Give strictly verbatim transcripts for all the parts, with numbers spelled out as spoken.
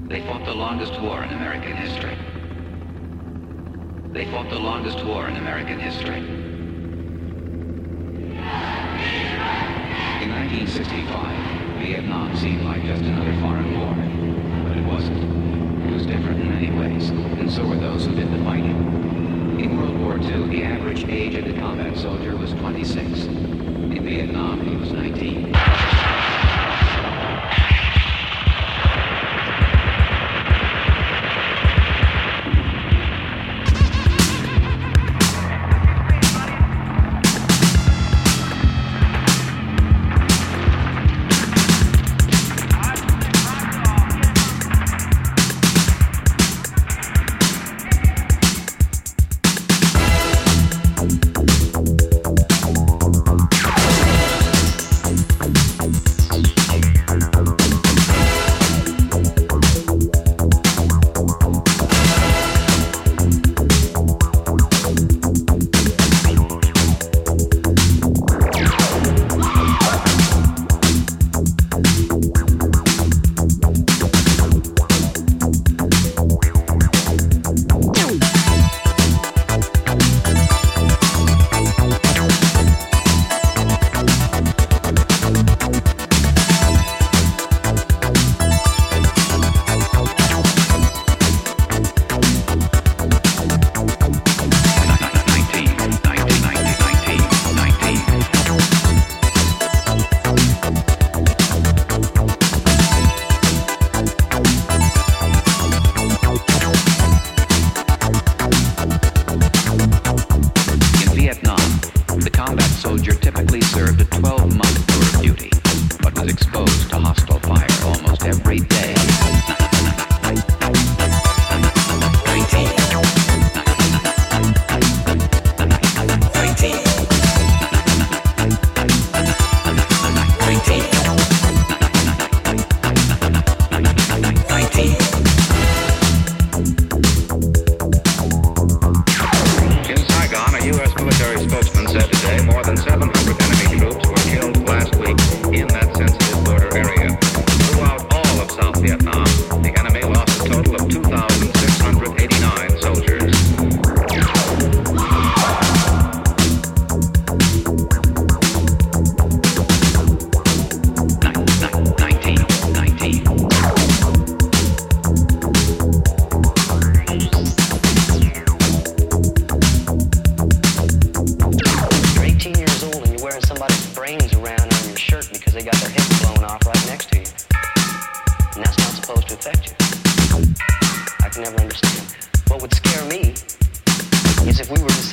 They fought the longest war in American history. They fought the longest war in American history. In nineteen sixty-five, Vietnam seemed like just another foreign war, but it wasn't. It was different in many ways, and so were those who did the fighting. In World War Two, the average age of the combat soldier was twenty-six. In Vietnam, he was nineteen.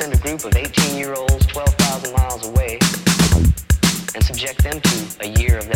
Of eighteen-year-olds twelve thousand miles away and subject them to a year of that